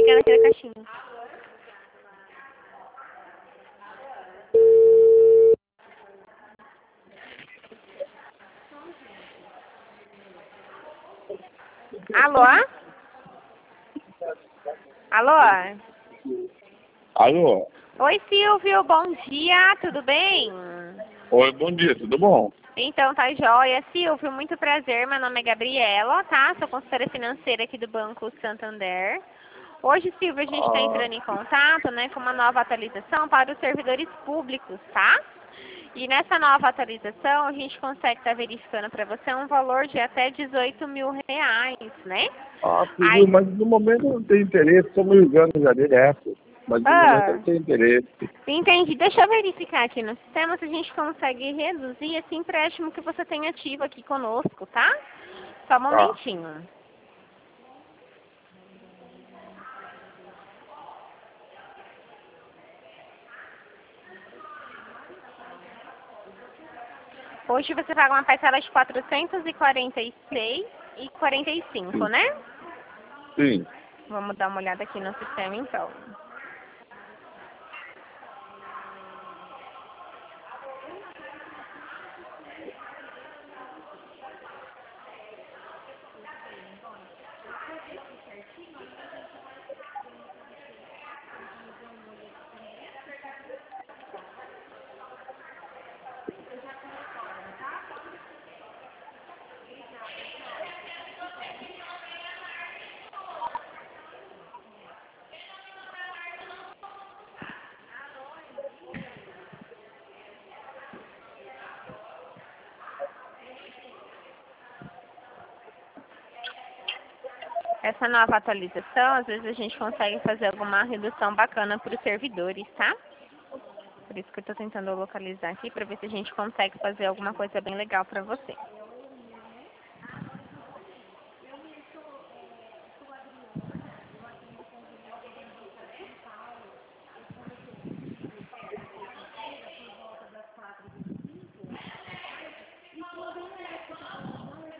ligando aqui na caixinha. Alô? Alô? Alô? Oi, Silvio, bom dia, tudo bem? Oi, bom dia, tudo bom? Então, tá joia. Silvio, muito prazer, meu nome é Gabriela, tá? Sou consultora financeira aqui do Banco Santander. Hoje, Silvio, a gente está entrando em contato, né, com uma nova atualização para os servidores públicos, tá? E nessa nova atualização, a gente consegue estar verificando para você um valor de até R$18.000, né? Filho, mas no momento eu não tenho interesse, estou me ligando já direto, mas no momento eu não tenho interesse. Entendi. Deixa eu verificar aqui no sistema se a gente consegue reduzir esse empréstimo que você tem ativo aqui conosco, tá? Só um momentinho. Hoje você paga uma parcela de R$446,45, né? Sim. Vamos dar uma olhada aqui no sistema, então. Essa nova atualização, às vezes a gente consegue fazer alguma redução bacana para os servidores, tá? Por isso que eu estou tentando localizar aqui para ver se a gente consegue fazer alguma coisa bem legal para você.